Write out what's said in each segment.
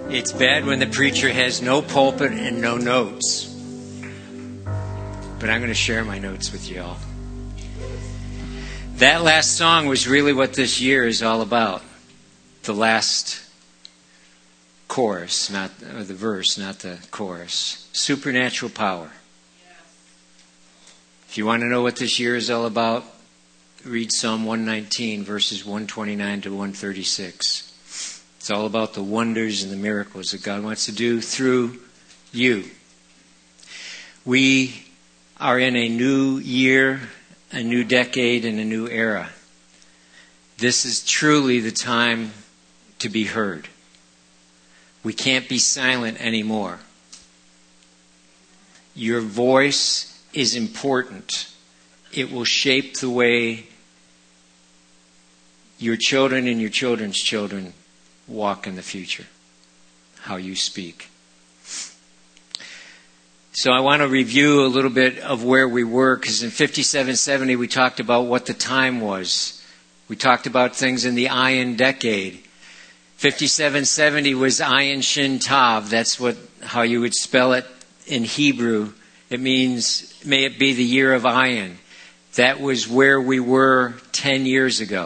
It's bad when the preacher has no pulpit and no notes. But I'm going to share my notes with you all. That last song was really what this year is all about. The last chorus, or the verse, not the chorus. Supernatural power. If you want to know what this year is all about, read Psalm 119, verses 129 to 136. It's all about the wonders and the miracles that God wants to do through you. We are in a new year, a new decade, and a new era. This is truly the time to be heard. We can't be silent anymore. Your voice is important. It will shape the way your children and your children's children walk in the future, how you speak. So I want to review a little bit of where we were, because in 5770 we talked about what the time was. We talked about things in the Ayin decade. 5770 was Ayin Shin Tav. That's how you would spell it in Hebrew. It means, may it be the year of Ayin. That was where we were 10 years ago.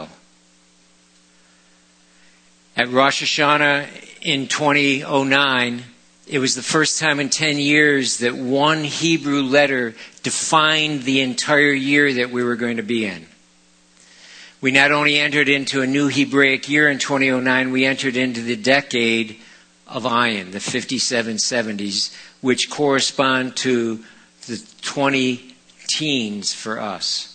At Rosh Hashanah in 2009, it was the first time in 10 years that one Hebrew letter defined the entire year that we were going to be in. We not only entered into a new Hebraic year in 2009, we entered into the decade of Ayin, the 5770s, which correspond to the 20 teens for us.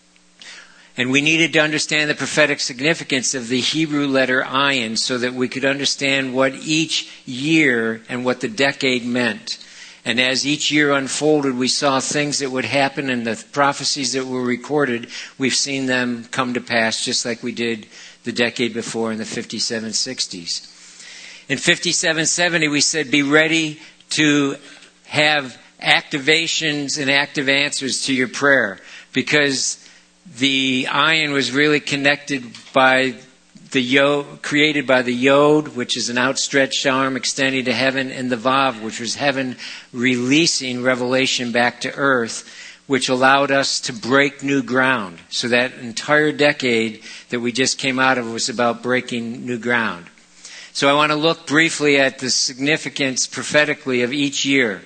And we needed to understand the prophetic significance of the Hebrew letter Ayin so that we could understand what each year and what the decade meant. And as each year unfolded, we saw things that would happen, and the prophecies that were recorded, we've seen them come to pass just like we did the decade before in the 5760s. In 5770, we said, be ready to have activations and active answers to your prayer, because the Ayin was really connected by the Yod, created by the Yod, which is an outstretched arm extending to heaven, and the Vav, which was heaven releasing revelation back to earth, which allowed us to break new ground. So that entire decade that we just came out of was about breaking new ground. So I want to look briefly at the significance prophetically of each year.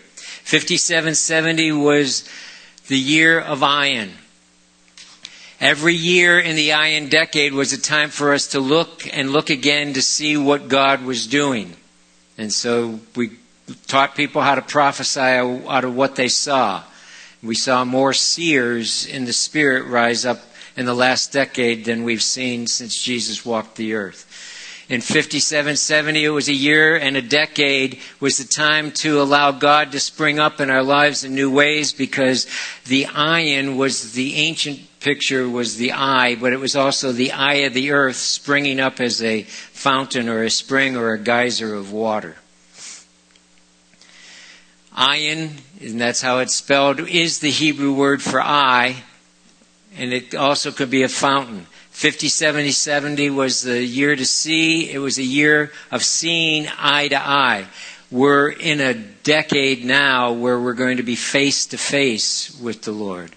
5770 was the year of Ayin. Every year in the Ayin decade was a time for us to look and look again to see what God was doing. And so we taught people how to prophesy out of what they saw. We saw more seers in the Spirit rise up in the last decade than we've seen since Jesus walked the earth. In 5770, it was a year and a decade, was the time to allow God to spring up in our lives in new ways, because the Ayin was the ancient picture, was the eye, but it was also the eye of the earth springing up as a fountain or a spring or a geyser of water. Ayin, and that's how it's spelled, is the Hebrew word for eye, and it also could be a fountain. 50-70 was the year to see. It was a year of seeing eye to eye. We're in a decade now where we're going to be face to face with the Lord.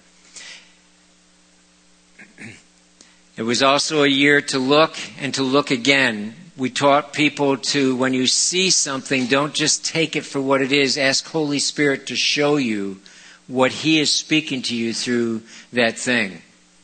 It was also a year to look and to look again. We taught people to, when you see something, don't just take it for what it is. Ask Holy Spirit to show you what He is speaking to you through that thing.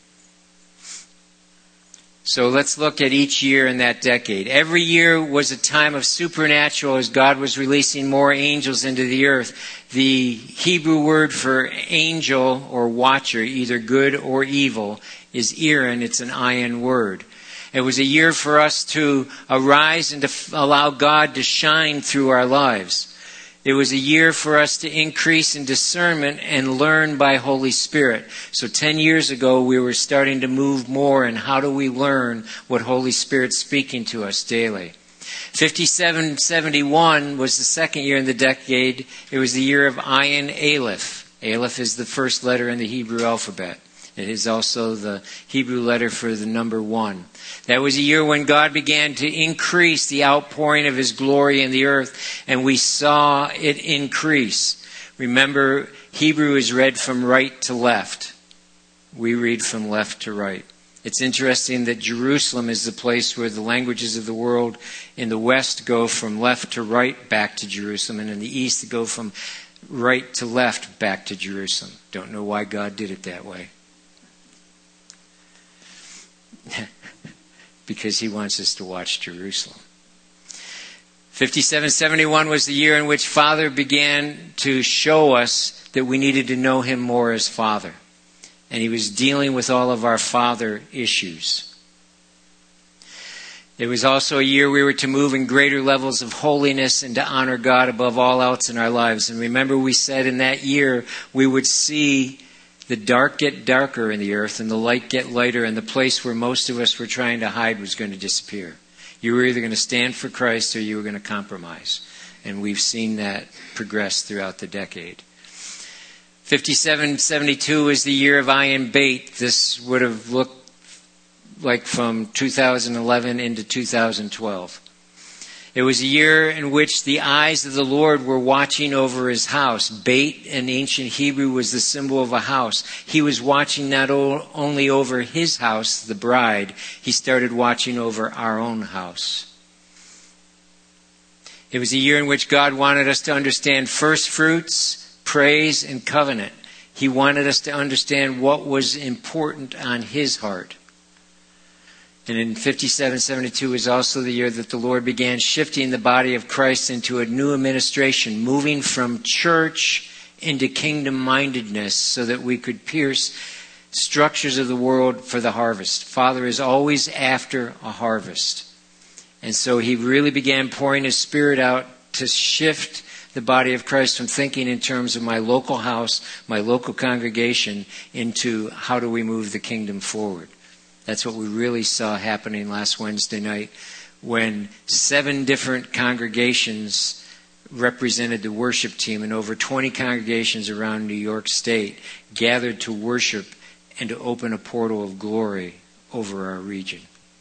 So let's look at each year in that decade. Every year was a time of supernatural as God was releasing more angels into the earth. The Hebrew word for angel or watcher, either good or evil, is Irin. It's an Ayin word. It was a year for us to arise and to allow God to shine through our lives. It was a year for us to increase in discernment and learn by Holy Spirit. So 10 years ago, we were starting to move more in how do we learn what Holy Spirit's speaking to us daily. 5771 was the second year in the decade. It was the year of Ayin Aleph. Aleph is the first letter in the Hebrew alphabet. It is also the Hebrew letter for the number 1. That was a year when God began to increase the outpouring of His glory in the earth, and we saw it increase. Remember, Hebrew is read from right to left. We read from left to right. It's interesting that Jerusalem is the place where the languages of the world in the west go from left to right back to Jerusalem, and in the east go from right to left back to Jerusalem. Don't know why God did it that way. Because He wants us to watch Jerusalem. 5771 was the year in which Father began to show us that we needed to know Him more as Father. And He was dealing with all of our Father issues. It was also a year we were to move in greater levels of holiness and to honor God above all else in our lives. And remember, we said in that year we would see the dark get darker in the earth and the light get lighter, and the place where most of us were trying to hide was going to disappear. You were either going to stand for Christ or you were going to compromise. And we've seen that progress throughout the decade. 5772 is the year of Ayin Bait. This would have looked like from 2011 into 2012. It was a year in which the eyes of the Lord were watching over His house. Bait in ancient Hebrew was the symbol of a house. He was watching not only over His house, the bride, He started watching over our own house. It was a year in which God wanted us to understand first fruits, praise, and covenant. He wanted us to understand what was important on His heart. And in 5772 is also the year that the Lord began shifting the body of Christ into a new administration, moving from church into kingdom-mindedness so that we could pierce structures of the world for the harvest. Father is always after a harvest. And so He really began pouring His Spirit out to shift the body of Christ from thinking in terms of my local house, my local congregation, into how do we move the kingdom forward. That's what we really saw happening last Wednesday night when 7 different congregations represented the worship team, and over 20 congregations around New York State gathered to worship and to open a portal of glory over our region.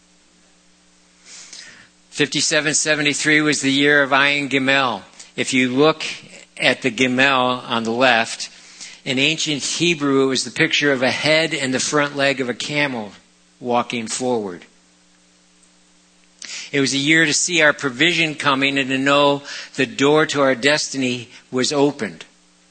5773 was the year of Ayin Gimel. If you look at the Gimel on the left, in ancient Hebrew it was the picture of a head and the front leg of a camel walking forward. It was a year to see our provision coming and to know the door to our destiny was opened.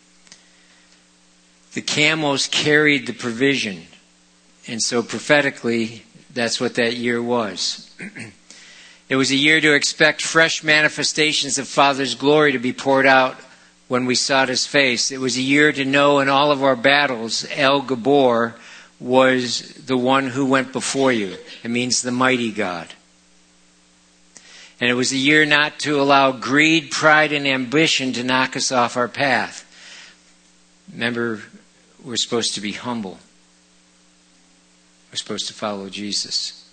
The camels carried the provision. And so prophetically, that's what that year was. It was a year to expect fresh manifestations of Father's glory to be poured out when we sought His face. It was a year to know in all of our battles, El Gabor was the one who went before you. It means the mighty God. And it was a year not to allow greed, pride, and ambition to knock us off our path. Remember, we're supposed to be humble. We're supposed to follow Jesus.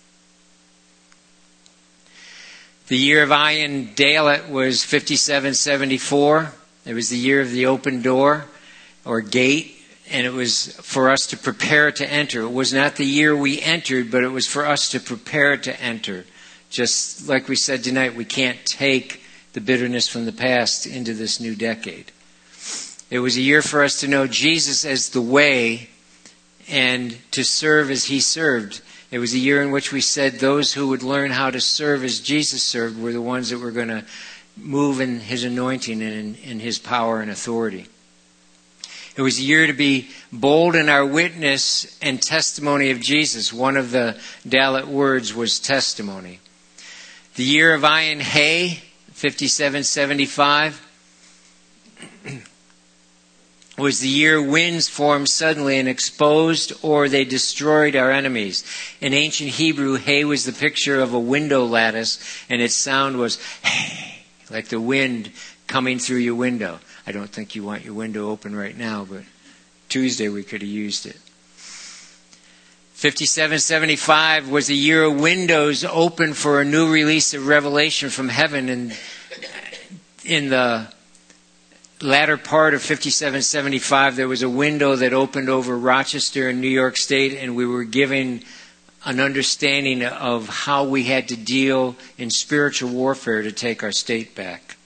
The year of Ayin Dalet was 5774. It was the year of the open door or gate. And it was for us to prepare to enter. It was not the year we entered, but it was for us to prepare to enter. Just like we said tonight, we can't take the bitterness from the past into this new decade. It was a year for us to know Jesus as the way and to serve as He served. It was a year in which we said those who would learn how to serve as Jesus served were the ones that were going to move in His anointing and in His power and authority. It was a year to be bold in our witness and testimony of Jesus. One of the Dalet words was testimony. The year of Ayin Hay, 5775, was the year winds formed suddenly and exposed or they destroyed our enemies. In ancient Hebrew, hay was the picture of a window lattice, and its sound was hey, like the wind coming through your window. I don't think you want your window open right now, but Tuesday we could have used it. 5775 was a year of windows open for a new release of revelation from heaven. And in the latter part of 57-75, there was a window that opened over Rochester and New York State, and we were given an understanding of how we had to deal in spiritual warfare to take our state back.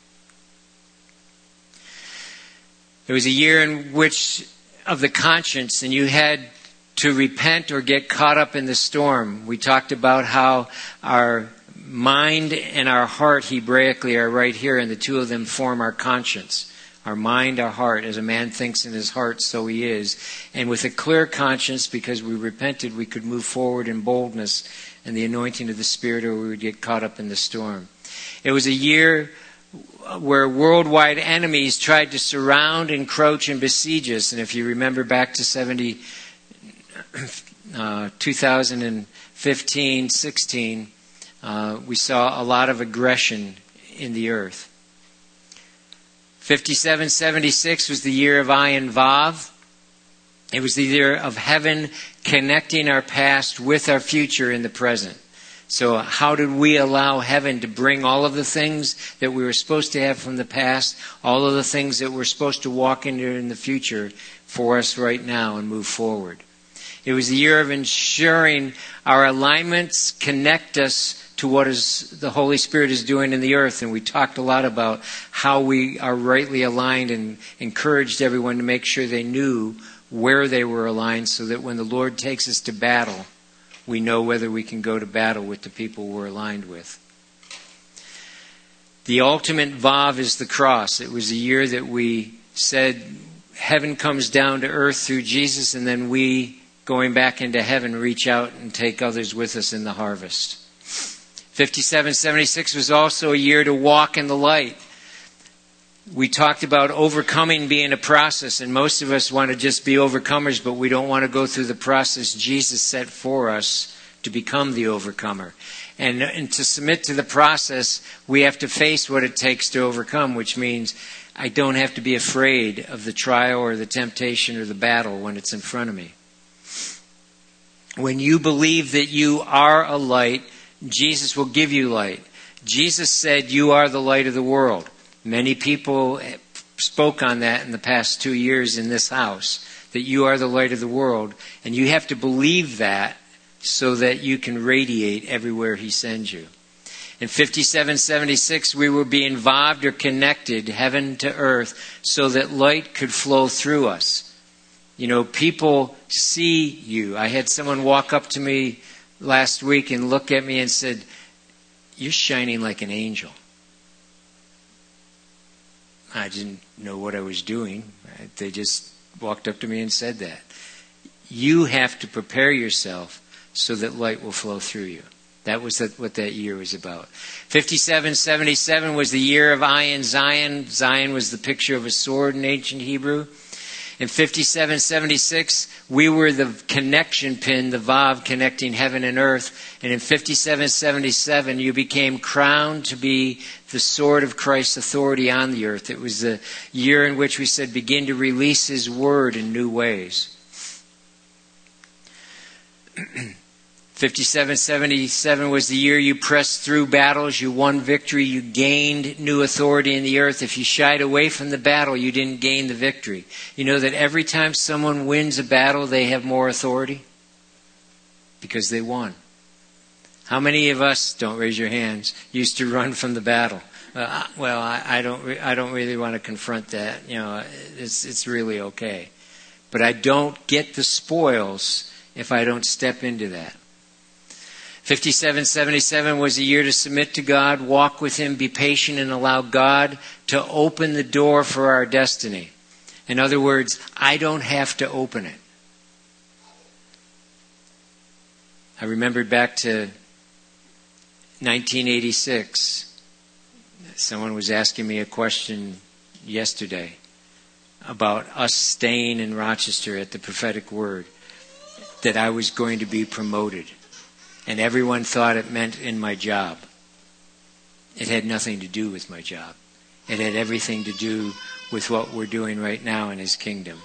It was a year in which of the conscience, and you had to repent or get caught up in the storm. We talked about how our mind and our heart, Hebraically, are right here, and the two of them form our conscience. Our mind, our heart. As a man thinks in his heart, so he is. And with a clear conscience, because we repented, we could move forward in boldness and the anointing of the Spirit, or we would get caught up in the storm. It was a year where worldwide enemies tried to surround, encroach, and besiege us. And if you remember back to 2015, 16, we saw a lot of aggression in the earth. 57-76 was the year of Ayin Vav. It was the year of heaven connecting our past with our future in the present. So how did we allow heaven to bring all of the things that we were supposed to have from the past, all of the things that we're supposed to walk into in the future for us right now and move forward? It was the year of ensuring our alignments connect us to what the Holy Spirit is doing in the earth. And we talked a lot about how we are rightly aligned and encouraged everyone to make sure they knew where they were aligned so that when the Lord takes us to battle, we know whether we can go to battle with the people we're aligned with. The ultimate Vav is the cross. It was a year that we said heaven comes down to earth through Jesus, and then we, going back into heaven, reach out and take others with us in the harvest. 57-76 was also a year to walk in the light. We talked about overcoming being a process, and most of us want to just be overcomers, but we don't want to go through the process Jesus set for us to become the overcomer. And to submit to the process, we have to face what it takes to overcome, which means I don't have to be afraid of the trial or the temptation or the battle when it's in front of me. When you believe that you are a light, Jesus will give you light. Jesus said, "You are the light of the world." Many people spoke on that in the past 2 years in this house, that you are the light of the world. And you have to believe that so that you can radiate everywhere He sends you. In 57-76, we were being vaved or connected, heaven to earth, so that light could flow through us. You know, people see you. I had someone walk up to me last week and look at me and said, "You're shining like an angel." I didn't know what I was doing. They just walked up to me and said that. You have to prepare yourself so that light will flow through you. That was what that year was about. 57-77 was the year of Ayin Zion. Zion was the picture of a sword in ancient Hebrew. In 57-76, we were the connection pin, the Vav connecting heaven and earth. And in 57-77, you became crowned to be the sword of Christ's authority on the earth. It was the year in which we said, begin to release His word in new ways. 57-77 was the year you pressed through battles, you won victory, you gained new authority in the earth. If you shied away from the battle, you didn't gain the victory. You know that every time someone wins a battle, they have more authority? Because they won. How many of us, don't raise your hands, used to run from the battle? I don't really want to confront that. You know, it's really okay. But I don't get the spoils if I don't step into that. 57-77 was a year to submit to God, walk with Him, be patient, and allow God to open the door for our destiny. In other words, I don't have to open it. I remembered back to 1986. Someone was asking me a question yesterday about us staying in Rochester at the prophetic word, that I was going to be promoted. And everyone thought it meant in my job. It had nothing to do with my job. It had everything to do with what we're doing right now in His kingdom.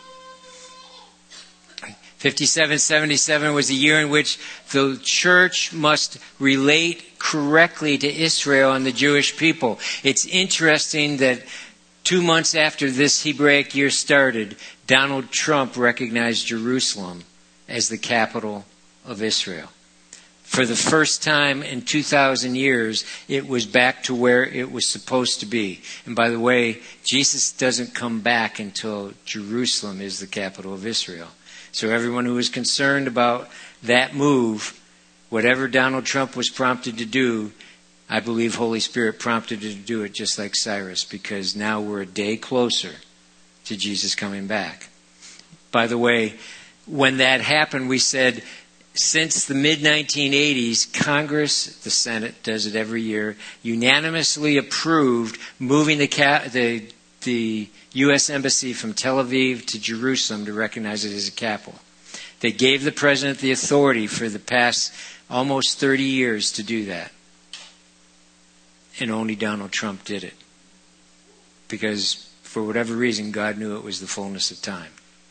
57-77 was a year in which the church must relate correctly to Israel and the Jewish people. It's interesting that 2 months after this Hebraic year started, Donald Trump recognized Jerusalem as the capital of Israel. For the first time in 2,000 years, it was back to where it was supposed to be. And by the way, Jesus doesn't come back until Jerusalem is the capital of Israel. So everyone who was concerned about that move, whatever Donald Trump was prompted to do, I believe Holy Spirit prompted him to do it just like Cyrus, because now we're a day closer to Jesus coming back. By the way, when that happened, we said, since the mid-1980s, Congress, the Senate does it every year, unanimously approved moving the U.S. Embassy from Tel Aviv to Jerusalem to recognize it as a capital. They gave the president the authority for the past almost 30 years to do that. And only Donald Trump did it. Because for whatever reason, God knew it was the fullness of time.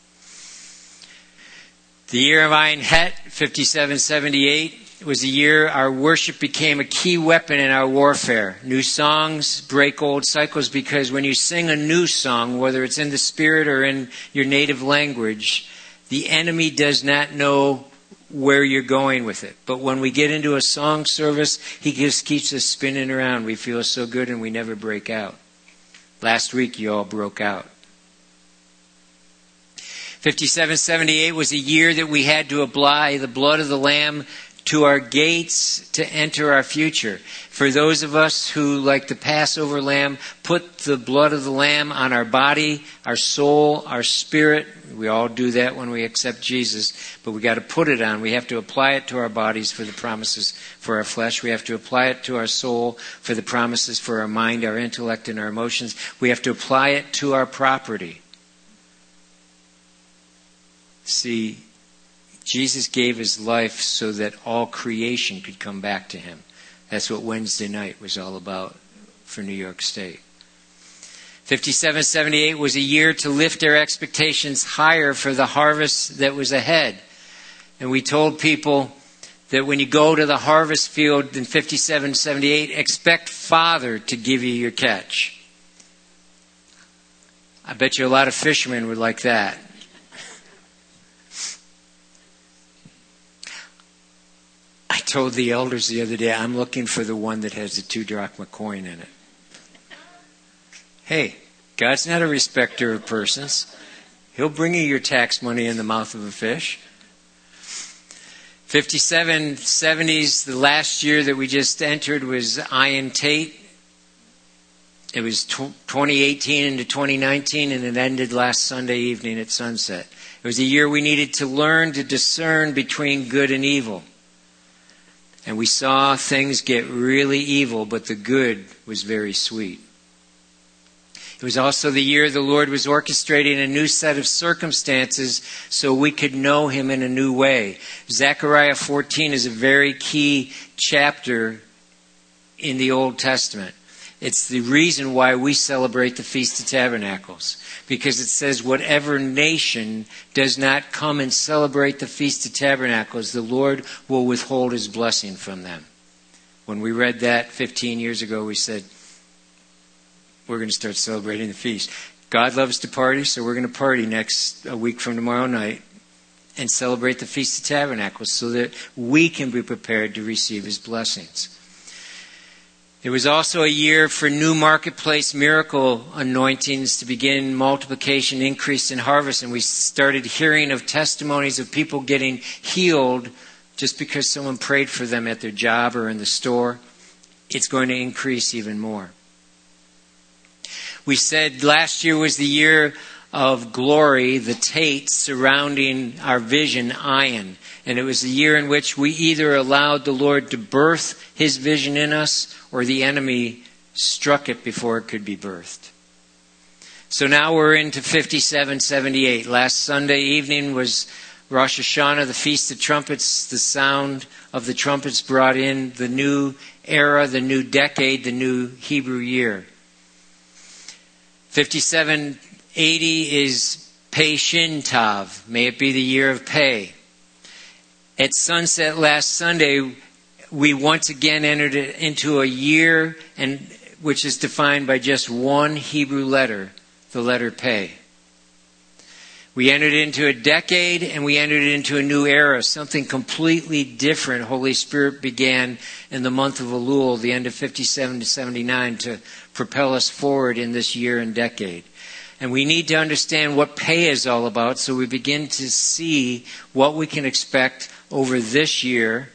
The year of Ayin Het, 5778, was the year our worship became a key weapon in our warfare. New songs break old cycles, because when you sing a new song, whether it's in the spirit or in your native language, the enemy does not know where you're going with it. But when we get into a song service, he just keeps us spinning around. We feel so good and we never break out. Last week you all broke out. 5778 was a year that we had to apply the blood of the Lamb to our gates to enter our future. For those of us who, like the Passover lamb, put the blood of the Lamb on our body, our soul, our spirit. We all do that when we accept Jesus, but we got to put it on. We have to apply it to our bodies for the promises for our flesh. We have to apply it to our soul for the promises for our mind, our intellect, and our emotions. We have to apply it to our property. See, Jesus gave his life so that all creation could come back to him. That's what Wednesday night was all about for New York State. 5778 was a year to lift our expectations higher for the harvest that was ahead. And we told people that when you go to the harvest field in 5778, expect Father to give you your catch. I bet you a lot of fishermen would like that. I told the elders the other day, I'm looking for the one that has the 2 drachma coin in it. Hey, God's not a respecter of persons. He'll bring you your tax money in the mouth of a fish. 5770s, the last year that we just entered, was Ayin Tate. It was 2018 into 2019, and it ended last Sunday evening at sunset. It was a year we needed to learn to discern between good and evil. And we saw things get really evil, but the good was very sweet. It was also the year the Lord was orchestrating a new set of circumstances so we could know him in a new way. Zechariah 14 is a very key chapter in the Old Testament. It's the reason why we celebrate the Feast of Tabernacles. Because it says, whatever nation does not come and celebrate the Feast of Tabernacles, the Lord will withhold his blessing from them. When we read that 15 years ago, we said, we're going to start celebrating the feast. God loves to party, so we're going to party a week from tomorrow night and celebrate the Feast of Tabernacles so that we can be prepared to receive his blessings. It was also a year for new marketplace miracle anointings to begin multiplication, increase in harvest. And we started hearing of testimonies of people getting healed just because someone prayed for them at their job or in the store. It's going to increase even more. We said last year was the year of glory, the Tate surrounding our vision, Ayin. And it was the year in which we either allowed the Lord to birth his vision in us or the enemy struck it before it could be birthed. So now we're into 5778. Last Sunday evening was Rosh Hashanah, the Feast of Trumpets. The sound of the trumpets brought in the new era, the new decade, the new Hebrew year. 5780 is Pei Shin Tav. May it be the year of Pei. At sunset last Sunday, we once again entered into a year and which is defined by just one Hebrew letter, the letter Pei. We entered into a decade and we entered into a new era, something completely different. Holy Spirit began in the month of Elul, the end of 57 to 79, to propel us forward in this year and decade. And we need to understand what Pei is all about so we begin to see what we can expect over this year,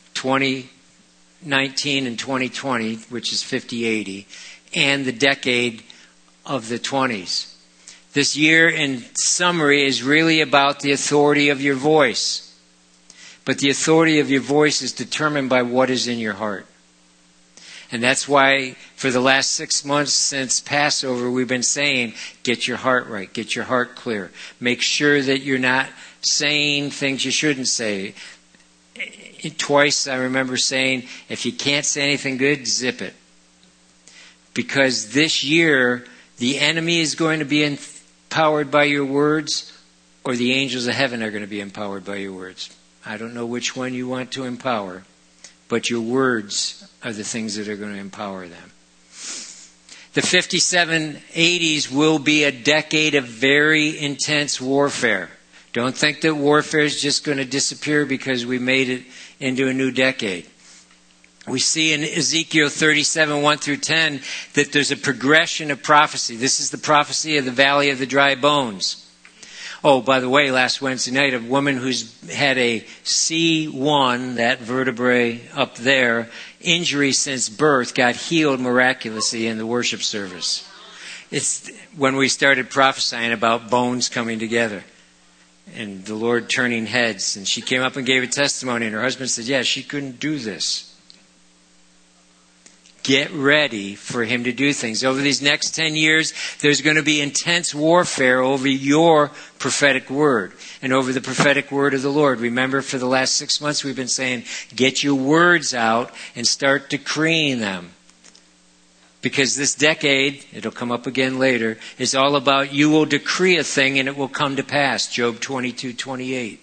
2019 and 2020, which is 50-80, and the decade of the 20s. This year, in summary, is really about the authority of your voice. But the authority of your voice is determined by what is in your heart. And that's why for the last 6 months since Passover, we've been saying, get your heart right, get your heart clear. Make sure that you're not saying things you shouldn't say. Twice I remember saying, if you can't say anything good, zip it. Because this year, the enemy is going to be empowered by your words, or the angels of heaven are going to be empowered by your words. I don't know which one you want to empower, but your words are the things that are going to empower them. The 57-80s will be a decade of very intense warfare. Don't think that warfare is just going to disappear because we made it into a new decade. We see in Ezekiel 37, 1 through 10, that there's a progression of prophecy. This is the prophecy of the valley of the dry bones. Oh, by the way, last Wednesday night, a woman who's had a C1, that vertebrae up there, injury since birth, got healed miraculously in the worship service. It's when we started prophesying about bones coming together and the Lord turning heads. And she came up and gave a testimony, and her husband said, yeah, she couldn't do this. Get ready for him to do things. Over these next 10 years, there's going to be intense warfare over your prophetic word and over the prophetic word of the Lord. Remember, for the last 6 months, we've been saying, get your words out and start decreeing them. Because this decade, it'll come up again later, is all about you will decree a thing and it will come to pass. Job 22:28.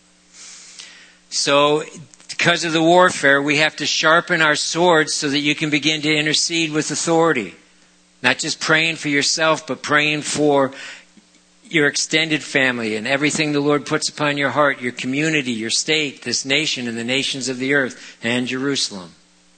So, because of the warfare, we have to sharpen our swords so that you can begin to intercede with authority. Not just praying for yourself, but praying for your extended family and everything the Lord puts upon your heart, your community, your state, this nation, and the nations of the earth, and Jerusalem.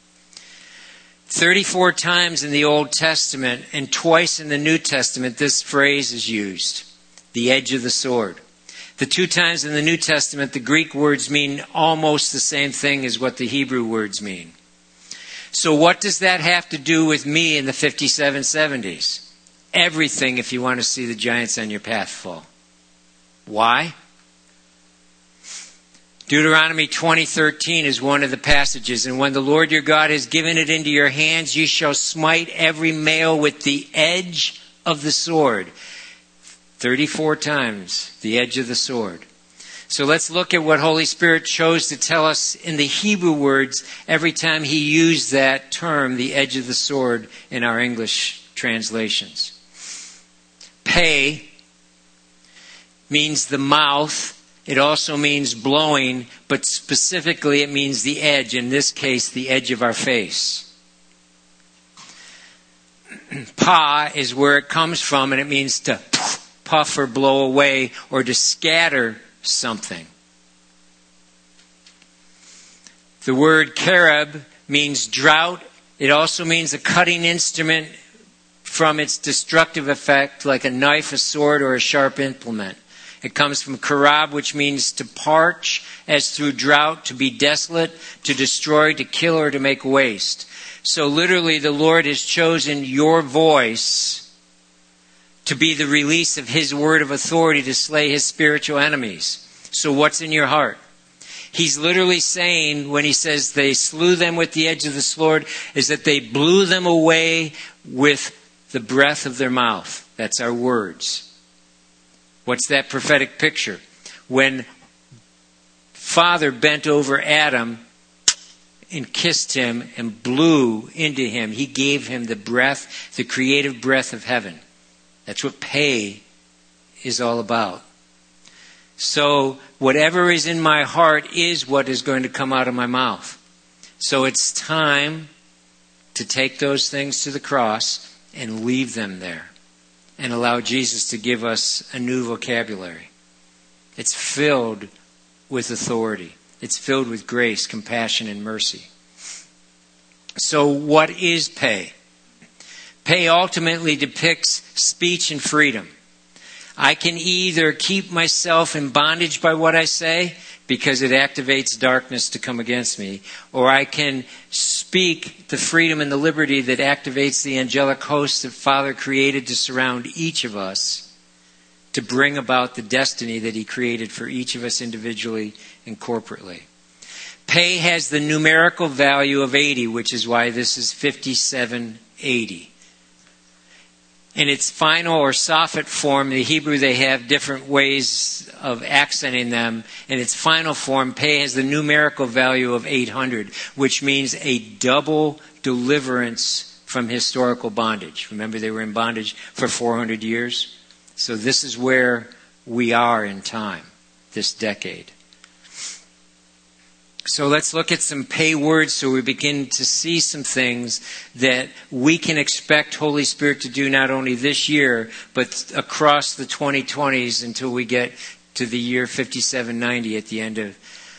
34 times in the Old Testament and twice in the New Testament, this phrase is used, the edge of the sword. The 2 times in the New Testament, the Greek words mean almost the same thing as what the Hebrew words mean. So what does that have to do with me in the 57-70s? Everything, if you want to see the giants on your path fall. Why? Deuteronomy 20:13 is one of the passages. And when the Lord your God has given it into your hands, you shall smite every male with the edge of the sword. 34 times, the edge of the sword. So let's look at what Holy Spirit chose to tell us in the Hebrew words every time he used that term, the edge of the sword, in our English translations. Pei means the mouth. It also means blowing, but specifically it means the edge, in this case, the edge of our face. Pa is where it comes from, and it means to puff or blow away or to scatter something. The word cherub means drought. It also means a cutting instrument from its destructive effect, like a knife, a sword, or a sharp implement. It comes from karab, which means to parch, as through drought, to be desolate, to destroy, to kill, or to make waste. So literally, the Lord has chosen your voice to be the release of his word of authority to slay his spiritual enemies. So what's in your heart? He's literally saying, when he says they slew them with the edge of the sword, is that they blew them away with the breath of their mouth. That's our words. What's that prophetic picture? When Father bent over Adam and kissed him and blew into him, he gave him the breath, the creative breath of heaven. That's what Pei is all about. So whatever is in my heart is what is going to come out of my mouth. So it's time to take those things to the cross and leave them there and allow Jesus to give us a new vocabulary. It's filled with authority. It's filled with grace, compassion, and mercy. So what is pay? Pay ultimately depicts speech and freedom. I can either keep myself in bondage by what I say, because it activates darkness to come against me, or I can speak the freedom and the liberty that activates the angelic host that Father created to surround each of us, to bring about the destiny that He created for each of us individually and corporately. Pay has the numerical value of 80, which is why this is 5780. In its final or soffit form, the Hebrew, they have different ways of accenting them. In its final form, pay has the numerical value of 800, which means a double deliverance from historical bondage. Remember, they were in bondage for 400 years? So this is where we are in time, this decade. So let's look at some pay words so we begin to see some things that we can expect Holy Spirit to do not only this year, but across the 2020s until we get to the year 5790 at the end of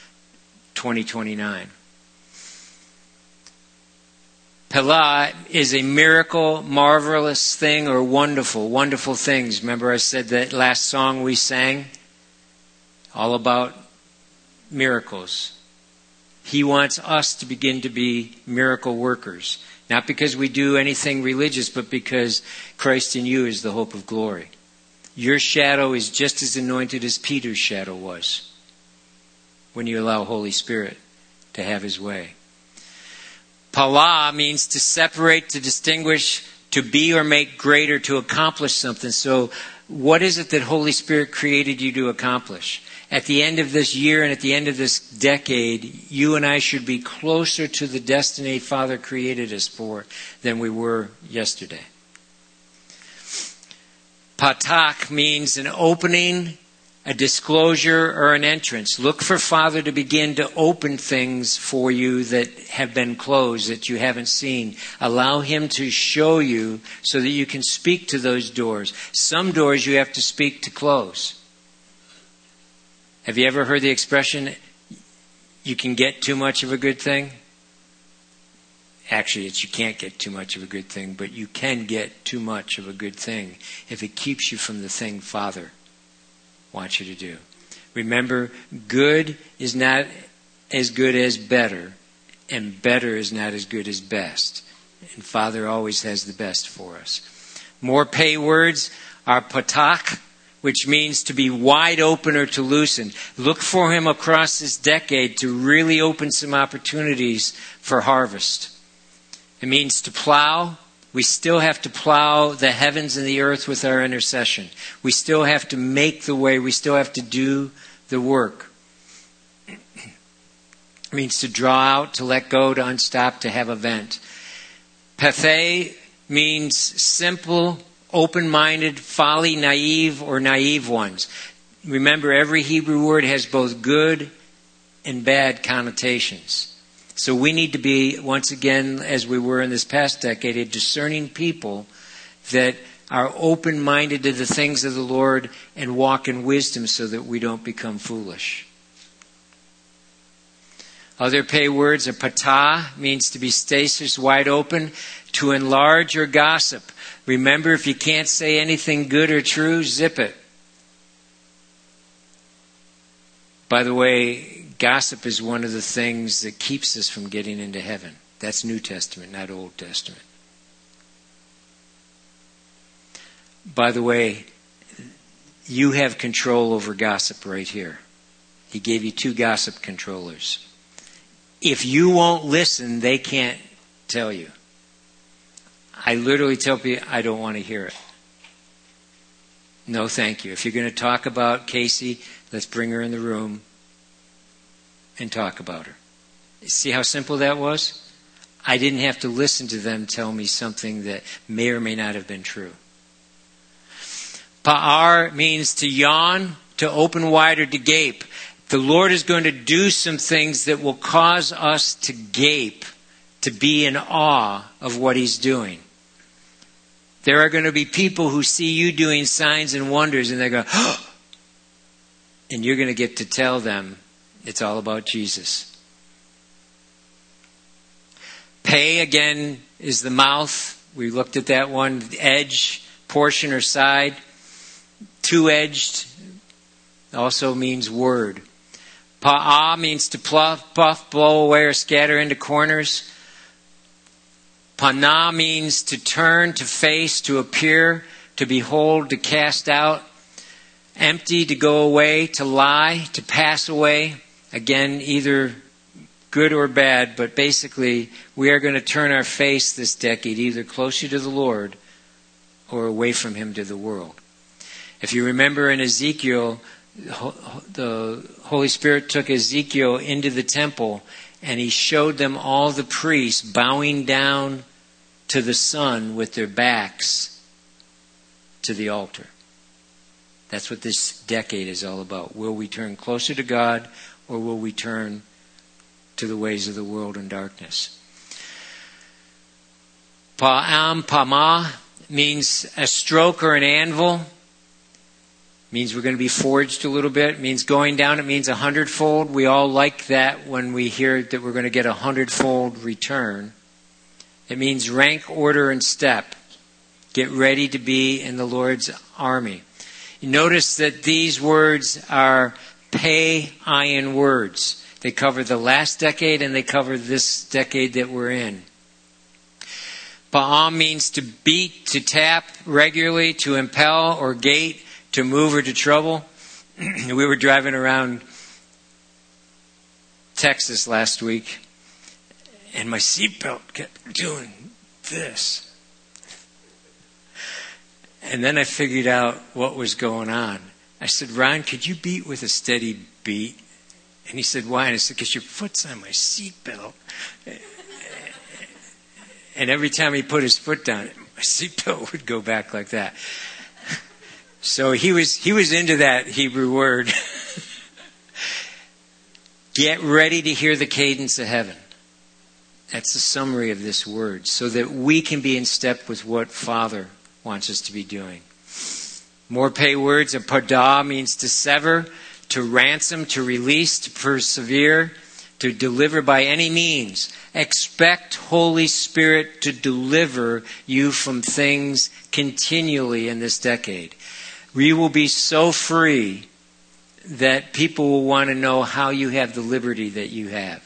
2029. Pella is a miracle, marvelous thing, or wonderful, wonderful things. Remember I said that last song we sang? All about miracles. He wants us to begin to be miracle workers. Not because we do anything religious, but because Christ in you is the hope of glory. Your shadow is just as anointed as Peter's shadow was when you allow Holy Spirit to have His way. Pala means to separate, to distinguish, to be or make greater, to accomplish something. So what is it that Holy Spirit created you to accomplish? At the end of this year and at the end of this decade, you and I should be closer to the destiny Father created us for than we were yesterday. Patak means an opening, a disclosure, or an entrance. Look for Father to begin to open things for you that have been closed, that you haven't seen. Allow Him to show you so that you can speak to those doors. Some doors you have to speak to close. Have you ever heard the expression, you can get too much of a good thing? Actually, it's you can't get too much of a good thing, but you can get too much of a good thing if it keeps you from the thing Father wants you to do. Remember, good is not as good as better, and better is not as good as best. And Father always has the best for us. More pay words are patak, which means to be wide open or to loosen. Look for Him across this decade to really open some opportunities for harvest. It means to plow. We still have to plow the heavens and the earth with our intercession. We still have to make the way. We still have to do the work. It means to draw out, to let go, to unstop, to have a vent. Pathe means simple, open-minded, folly, naive, or naive ones. Remember, every Hebrew word has both good and bad connotations. So we need to be, once again, as we were in this past decade, a discerning people that are open-minded to the things of the Lord and walk in wisdom so that we don't become foolish. Other pay words are patah, means to be stasis, wide open, to enlarge or gossip. Remember, if you can't say anything good or true, zip it. By the way, gossip is one of the things that keeps us from getting into heaven. That's New Testament, not Old Testament. By the way, you have control over gossip right here. He gave you 2 gossip controllers. If you won't listen, they can't tell you. I literally tell people, I don't want to hear it. No, thank you. If you're going to talk about Casey, let's bring her in the room and talk about her. See how simple that was? I didn't have to listen to them tell me something that may or may not have been true. Pa'ar means to yawn, to open wide, or to gape. The Lord is going to do some things that will cause us to gape to be in awe of what he's doing. There are going to be people who see you doing signs and wonders and they go, oh! And you're going to get to tell them it's all about Jesus. Pei, again, is the mouth. We looked at that one. Edge, portion or side. Two-edged also means word. Pa'ah means to puff, blow away, or scatter into corners. Pana means to turn, to face, to appear, to behold, to cast out. Empty, to go away, to lie, to pass away. Again, either good or bad, but basically we are going to turn our face this decade either closer to the Lord or away from Him to the world. If you remember in Ezekiel, the Holy Spirit took Ezekiel into the temple and He showed them all the priests bowing down to the sun with their backs to the altar. That's what this decade is all about. Will we turn closer to God or will we turn to the ways of the world and darkness? Pa'am, pama means a stroke or an anvil. Means we're going to be forged a little bit. It means going down. It means 100-fold. We all like that when we hear that we're going to get 100-fold return. It means rank, order, and step. Get ready to be in the Lord's army. You notice that these words are Pei-ayin words. They cover the last decade and they cover this decade that we're in. Pa'am means to beat, to tap regularly, to impel or gate, to move or to trouble. We were driving around Texas last week and my seatbelt kept doing this. And then I figured out what was going on. I said, Ron, could you beat with a steady beat? And he said, why? And I said, because your foot's on my seatbelt. And every time he put his foot down, my seatbelt would go back like that. So he was into that Hebrew word. Get ready to hear the cadence of heaven. That's the summary of this word, so that we can be in step with what Father wants us to be doing. More Pei words. A pada means to sever, to ransom, to release, to persevere, to deliver by any means. Expect Holy Spirit to deliver you from things continually in this decade. We will be so free that people will want to know how you have the liberty that you have.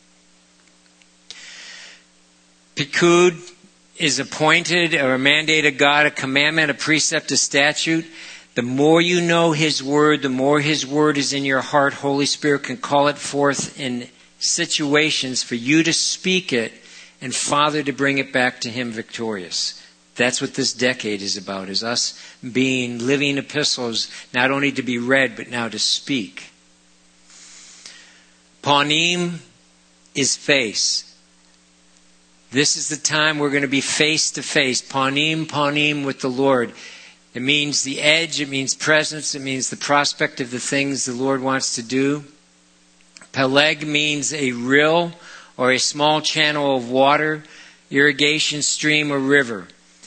Pikud is appointed or a mandate of God, a commandment, a precept, a statute. The more you know His Word, the more His Word is in your heart. Holy Spirit can call it forth in situations for you to speak it and Father to bring it back to Him victorious. That's what this decade is about, is us being living epistles, not only to be read, but now to speak. Panim is face. This is the time we're going to be face to face, panim with the Lord. It means the edge, it means presence, it means the prospect of the things the Lord wants to do. Peleg means a rill or a small channel of water, irrigation, stream, or river.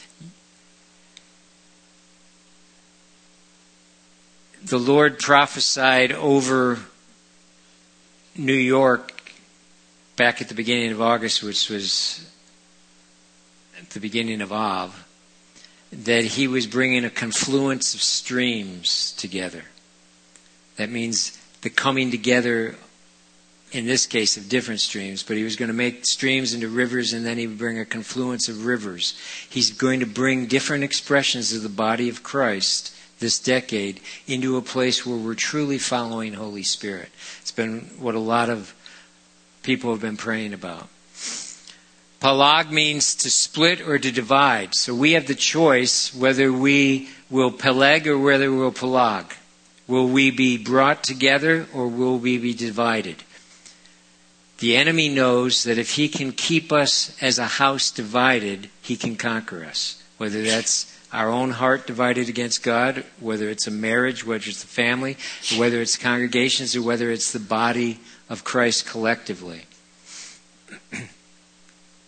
The Lord prophesied over New York back at the beginning of August, which was at the beginning of Av, that He was bringing a confluence of streams together. That means the coming together, in this case, of different streams, but He was going to make streams into rivers, and then He would bring a confluence of rivers. He's going to bring different expressions of the body of Christ this decade into a place where we're truly following Holy Spirit. It's been what a lot of people have been praying about. Palag means to split or to divide. So we have the choice whether we will peleg or whether we'll palag. Will we be brought together or will we be divided? The enemy knows that if he can keep us as a house divided, he can conquer us. Whether that's our own heart divided against God, whether it's a marriage, whether it's a family, whether it's congregations, or whether it's the body of Christ collectively.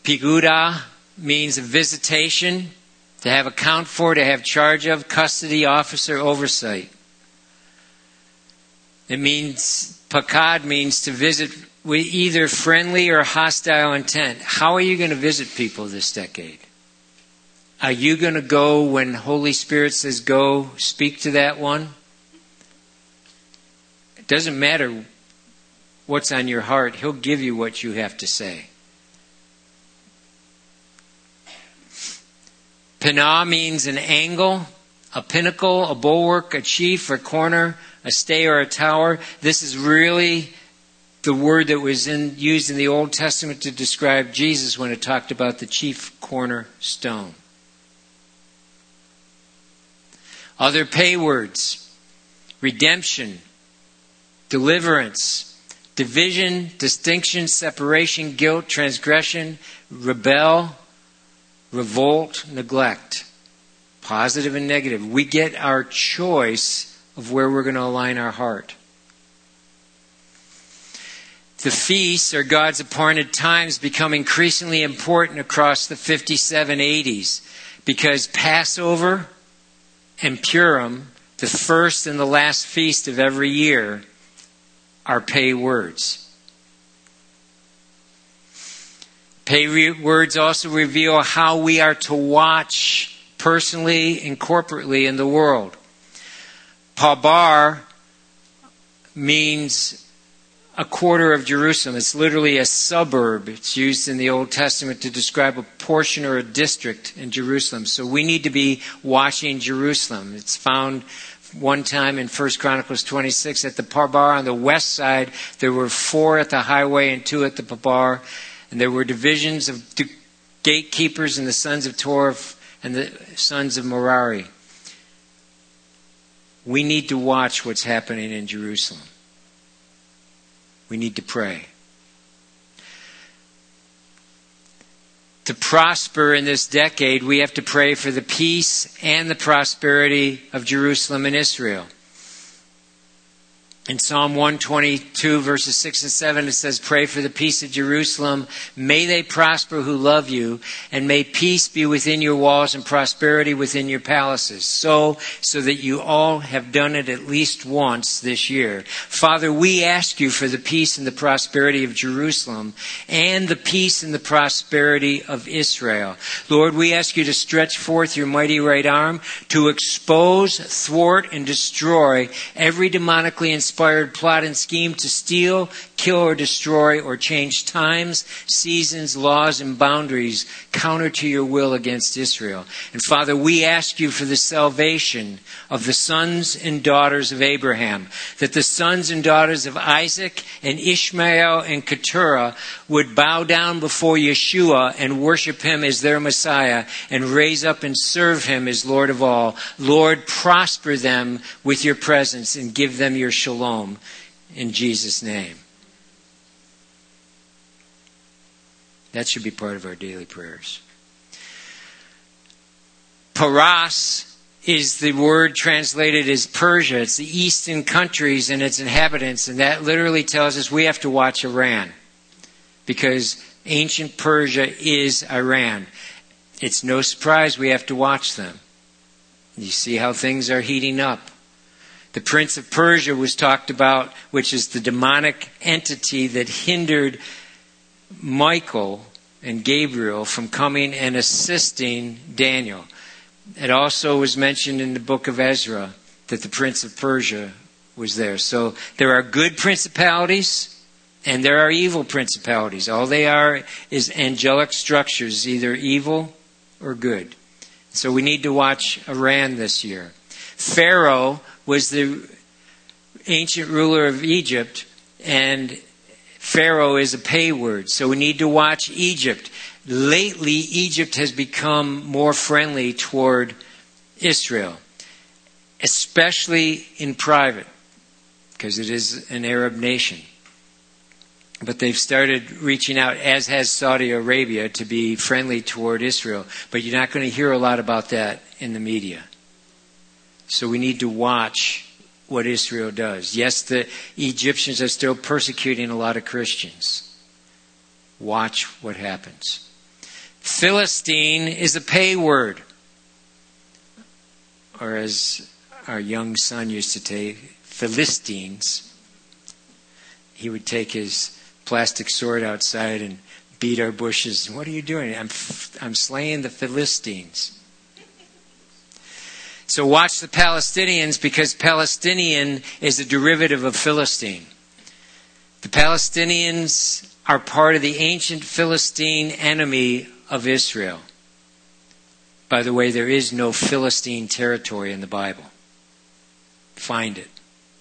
Piguda means a visitation, to have account for, to have charge of, custody, officer, oversight. It means, pakad means to visit with either friendly or hostile intent. How are you going to visit people this decade? Are you going to go when Holy Spirit says go, speak to that one? It doesn't matter what's on your heart. He'll give you what you have to say. Pinah means an angle, a pinnacle, a bulwark, a chief, a corner, a stay or a tower. This is really the word that was used in the Old Testament to describe Jesus when it talked about the chief cornerstone. Other pay words: redemption, deliverance, division, distinction, separation, guilt, transgression, rebel, revolt, neglect. Positive and negative. We get our choice of where we're going to align our heart. The feasts are God's appointed times become increasingly important across the 5780s because Passover and Purim, the first and the last feast of every year, are pay words. Pay words also reveal how we are to watch personally and corporately in the world. Pabar means a quarter of Jerusalem. It's literally a suburb. It's used in the Old Testament to describe a portion or a district in Jerusalem. So we need to be watching Jerusalem. It's found one time in 1 Chronicles 26 at the Pabar on the west side. There were 4 at the highway and 2 at the Pabar. And there were divisions of gatekeepers and the sons of Torah and the sons of Merari. We need to watch what's happening in Jerusalem. We need to pray. To prosper in this decade, we have to pray for the peace and the prosperity of Jerusalem and Israel. In Psalm 122, verses 6 and 7, it says, "Pray for the peace of Jerusalem. May they prosper who love you, and may peace be within your walls and prosperity within your palaces." So that you all have done it at least once this year. Father, we ask you for the peace and the prosperity of Jerusalem and the peace and the prosperity of Israel. Lord, we ask you to stretch forth your mighty right arm to expose, thwart, and destroy every demonically inspired plot and scheme to steal, kill, or destroy, or change times, seasons, laws, and boundaries counter to your will against Israel. And Father, we ask you for the salvation of the sons and daughters of Abraham, that the sons and daughters of Isaac and Ishmael and Keturah would bow down before Yeshua and worship him as their Messiah and raise up and serve him as Lord of all. Lord, prosper them with your presence and give them your shalom. In Jesus' name. That should be part of our daily prayers. Paras is the word translated as Persia. It's the eastern countries and its inhabitants. And that literally tells us we have to watch Iran. Because ancient Persia is Iran. It's no surprise we have to watch them. You see how things are heating up. The Prince of Persia was talked about, which is the demonic entity that hindered Michael and Gabriel from coming and assisting Daniel. It also was mentioned in the book of Ezra that the Prince of Persia was there. So there are good principalities and there are evil principalities. All they are is angelic structures, either evil or good. So we need to watch Iran this year. Pharaoh was the ancient ruler of Egypt, and Pharaoh is a pay word. So we need to watch Egypt. Lately, Egypt has become more friendly toward Israel, especially in private, because it is an Arab nation. But they've started reaching out, as has Saudi Arabia, to be friendly toward Israel. But you're not going to hear a lot about that in the media. So we need to watch what Israel does. Yes, the Egyptians are still persecuting a lot of Christians. Watch what happens. Philistine is a pay word. Or as our young son used to say, Philistines. He would take his plastic sword outside and beat our bushes. What are you doing? I'm slaying the Philistines. So watch the Palestinians, because Palestinian is a derivative of Philistine. The Palestinians are part of the ancient Philistine enemy of Israel. By the way, there is no Philistine territory in the Bible. Find it.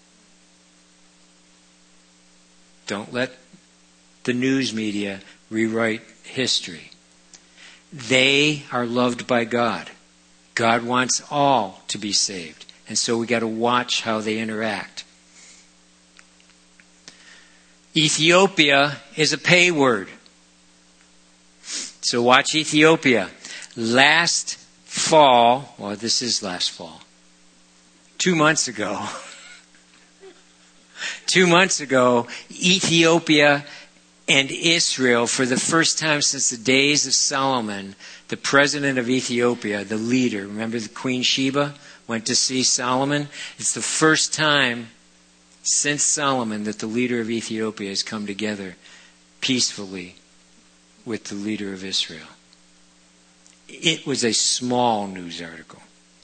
Don't let the news media rewrite history. They are loved by God. God wants all to be saved. And so we got to watch how they interact. Ethiopia is a pay word. So watch Ethiopia. Last fall, well, this is last fall. 2 months ago. 2 months ago, Ethiopia and Israel, for the first time since the days of Solomon, the president of Ethiopia, the leader, remember the Queen Sheba went to see Solomon? It's the first time since Solomon that the leader of Ethiopia has come together peacefully with the leader of Israel. It was a small news article.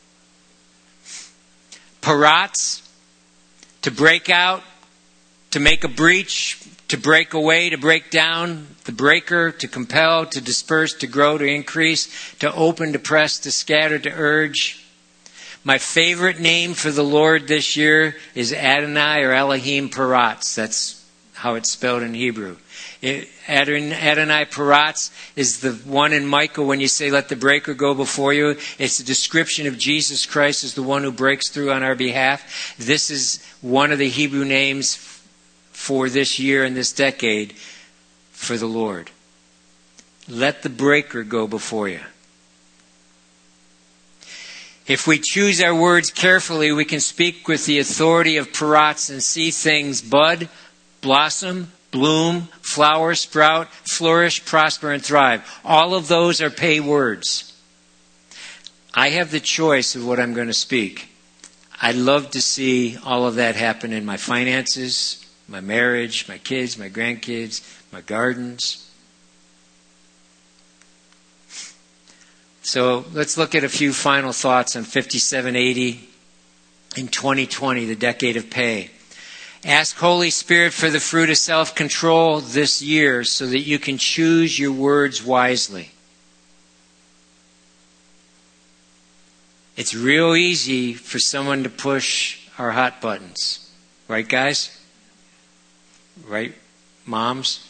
Paratz, to break out, to make a breach, to break away, to break down, the breaker, to compel, to disperse, to grow, to increase, to open, to press, to scatter, to urge. My favorite name for the Lord this year is Adonai or Elohim Paratz. That's how it's spelled in Hebrew. Adonai Paratz is the one in Micah when you say, let the breaker go before you. It's a description of Jesus Christ as the one who breaks through on our behalf. This is one of the Hebrew names for this year and this decade for the Lord. Let the breaker go before you. If we choose our words carefully, we can speak with the authority of Paratz and see things bud, blossom, bloom, flower, sprout, flourish, prosper, and thrive. All of those are pay words. I have the choice of what I'm going to speak. I'd love to see all of that happen in my finances, my marriage, my kids, my grandkids, my gardens. So let's look at a few final thoughts on 5780 in 2020, the decade of pay. Ask Holy Spirit for the fruit of self-control this year so that you can choose your words wisely. It's real easy for someone to push our hot buttons. Right, guys? Right, moms?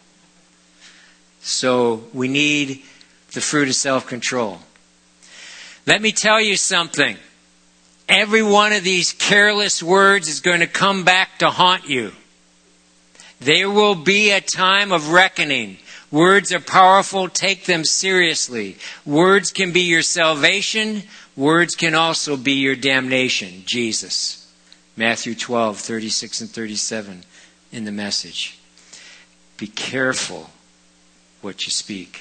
So we need the fruit of self-control. Let me tell you something. Every one of these careless words is going to come back to haunt you. There will be a time of reckoning. Words are powerful. Take them seriously. Words can be your salvation. Words can also be your damnation. Jesus. Matthew 12:36 and 37 in the Message. Be careful what you speak.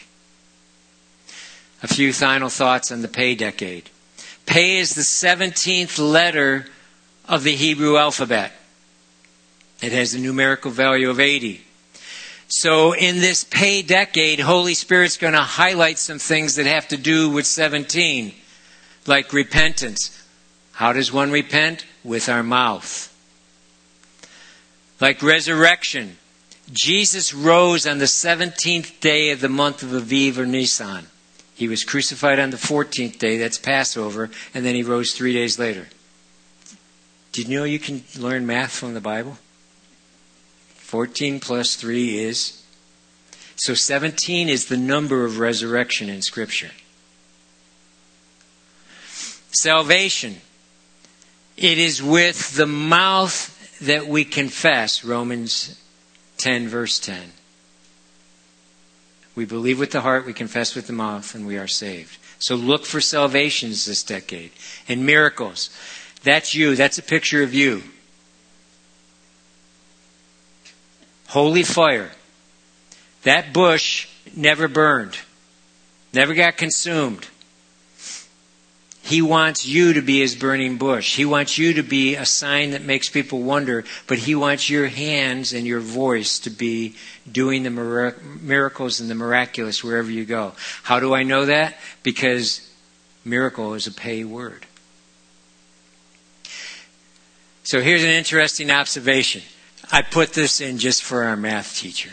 A few final thoughts on the pay decade. Pay is the 17th letter of the Hebrew alphabet. It has a numerical value of 80. So in this pay decade, Holy Spirit's going to highlight some things that have to do with 17, like repentance. How does one repent? With our mouth. Like resurrection. Jesus rose on the 17th day of the month of Aviv or Nisan. He was crucified on the 14th day, that's Passover, and then he rose 3 days later. Did you know you can learn math from the Bible? 14 plus 3 is... So 17 is the number of resurrection in Scripture. Salvation. It is with the mouth that we confess, Romans 10 verse 10. We believe with the heart, we confess with the mouth, and we are saved. So look for salvations this decade. And miracles. That's you. That's a picture of you. Holy fire. That bush never burned. Never got consumed. He wants you to be his burning bush. He wants you to be a sign that makes people wonder, but he wants your hands and your voice to be doing the miracles and the miraculous wherever you go. How do I know that? Because miracle is a pay word. So here's an interesting observation. I put this in just for our math teacher.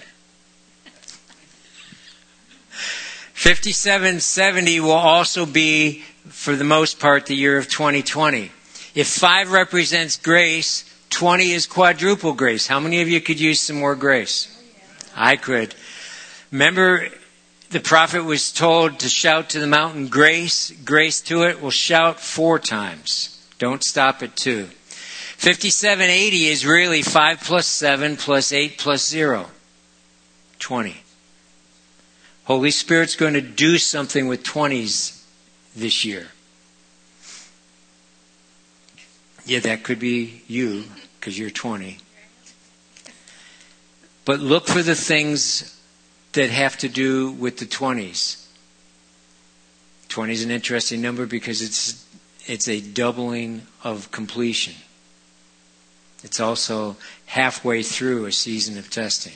5770 will also be, for the most part, the year of 2020. If 5 represents grace, 20 is quadruple grace. How many of you could use some more grace? I could. Remember, the prophet was told to shout to the mountain, grace, grace to it. Well, shout 4 times. Don't stop at 2. 5780 is really 5 plus 7 plus 8 plus 0. 20. Holy Spirit's going to do something with 20s this year. Yeah, that could be you, because you're 20. But look for the things that have to do with the 20s. 20 is an interesting number because it's a doubling of completion. It's also halfway through a season of testing.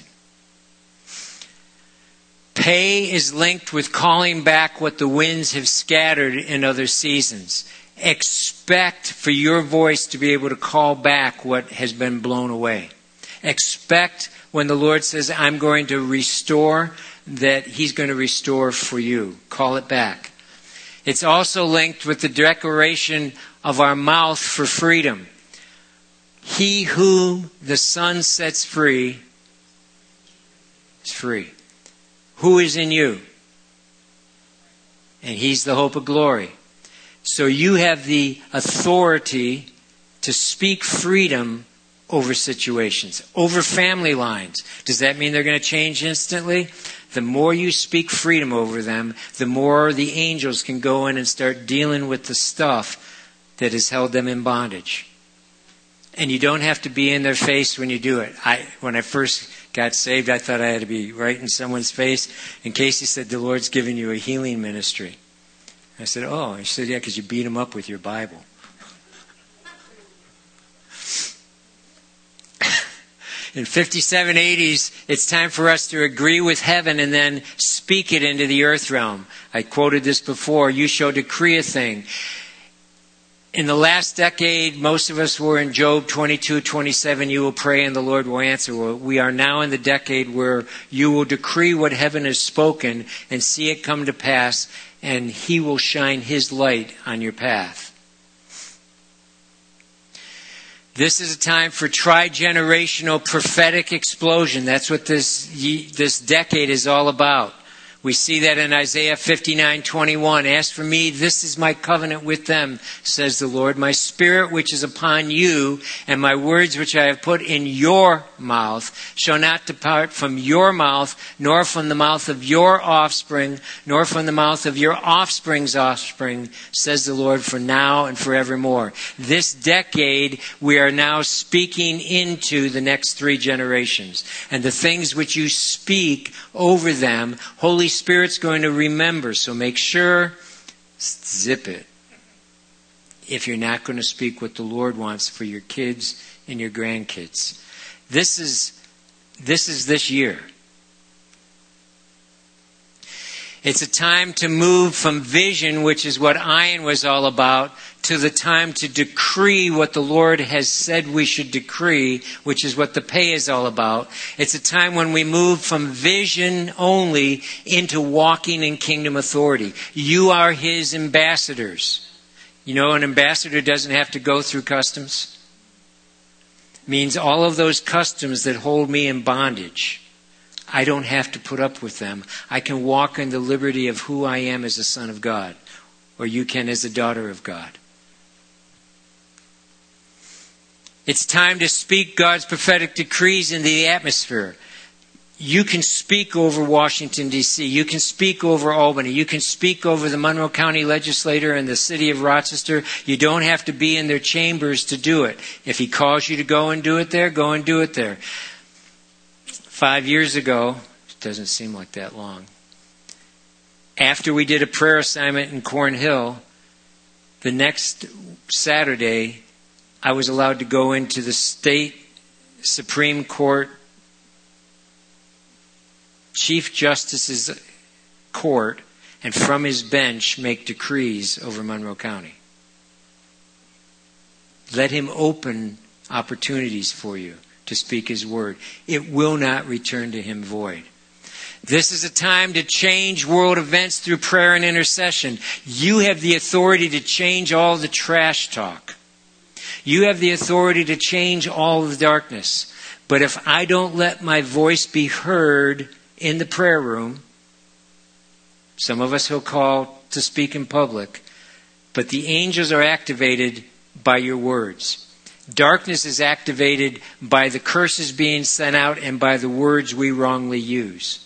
Pay is linked with calling back what the winds have scattered in other seasons. Expect for your voice to be able to call back what has been blown away. Expect when the Lord says, I'm going to restore, that he's going to restore for you. Call it back. It's also linked with the declaration of our mouth for freedom. He whom the Son sets free is free. Who is in you? And he's the hope of glory. So you have the authority to speak freedom over situations, over family lines. Does that mean they're going to change instantly? The more you speak freedom over them, the more the angels can go in and start dealing with the stuff that has held them in bondage. And you don't have to be in their face when you do it. When I first got saved, I thought I had to be right in someone's face. And Casey said, the Lord's given you a healing ministry. I said, oh. He said, yeah, because you beat them up with your Bible. In 5780s, it's time for us to agree with heaven and then speak it into the earth realm. I quoted this before. You shall decree a thing. In the last decade, most of us were in Job 22:27. You will pray and the Lord will answer. Well, we are now in the decade where you will decree what heaven has spoken and see it come to pass, and he will shine his light on your path. This is a time for tri-generational prophetic explosion. That's what this decade is all about. We see that in Isaiah 59:21. As for me, this is my covenant with them, says the Lord. My spirit which is upon you and my words which I have put in your mouth shall not depart from your mouth, nor from the mouth of your offspring, nor from the mouth of your offspring's offspring, says the Lord, for now and forevermore. This decade, we are now speaking into the next 3 generations. And the things which you speak over them, Holy Spirit's going to remember, so make sure, zip it. If you're not going to speak what the Lord wants for your kids and your grandkids. This is this year. It's a time to move from vision, which is what Iron was all about, to the time to decree what the Lord has said we should decree, which is what the pay is all about. It's a time when we move from vision only into walking in kingdom authority. You are his ambassadors. You know, an ambassador doesn't have to go through customs. It means all of those customs that hold me in bondage, I don't have to put up with them. I can walk in the liberty of who I am as a son of God, or you can as a daughter of God. It's time to speak God's prophetic decrees into the atmosphere. You can speak over Washington, D.C. You can speak over Albany. You can speak over the Monroe County legislator and the city of Rochester. You don't have to be in their chambers to do it. If he calls you to go and do it there, go and do it there. 5 years ago, it doesn't seem like that long, After we did a prayer assignment in Cornhill, the next Saturday, I was allowed to go into the state Supreme Court Chief Justice's court and from his bench make decrees over Monroe County. Let him open opportunities for you to speak his word. It will not return to him void. This is a time to change world events through prayer and intercession. You have the authority to change all the trash talk. You have the authority to change all the darkness. But if I don't let my voice be heard in the prayer room, some of us he'll call to speak in public, but the angels are activated by your words. Darkness is activated by the curses being sent out and by the words we wrongly use.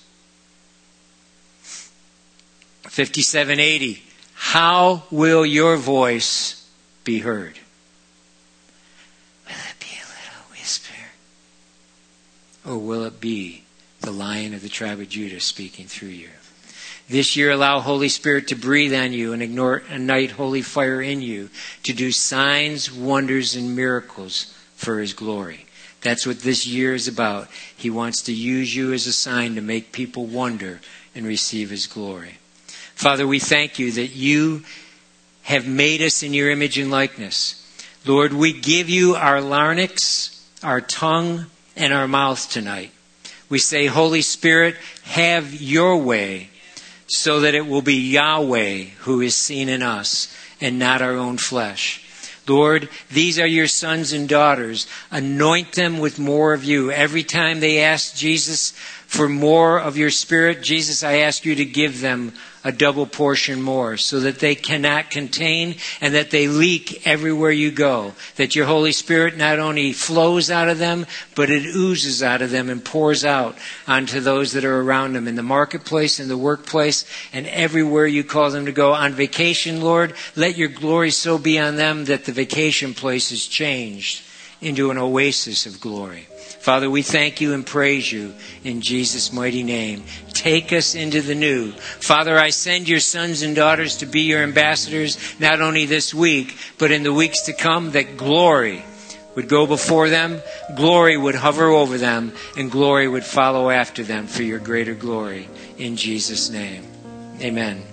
5780. How will your voice be heard? Will it be a little whisper? Or will it be the Lion of the tribe of Judah speaking through you? This year, allow Holy Spirit to breathe on you and ignite holy fire in you to do signs, wonders, and miracles for His glory. That's what this year is about. He wants to use you as a sign to make people wonder and receive His glory. Father, we thank you that you have made us in your image and likeness. Lord, we give you our larynx, our tongue, and our mouth tonight. We say, Holy Spirit, have your way, so that it will be Yahweh who is seen in us and not our own flesh. Lord, these are your sons and daughters. Anoint them with more of you. Every time they ask Jesus for more of your Spirit, Jesus, I ask you to give them a double portion more so that they cannot contain and that they leak everywhere you go. That your Holy Spirit not only flows out of them, but it oozes out of them and pours out onto those that are around them in the marketplace, in the workplace, and everywhere you call them to go. On vacation, Lord, let your glory so be on them that the vacation place is changed into an oasis of glory. Father, we thank you and praise you in Jesus' mighty name. Take us into the new. Father, I send your sons and daughters to be your ambassadors, not only this week, but in the weeks to come, that glory would go before them, glory would hover over them, and glory would follow after them for your greater glory. In Jesus' name, amen.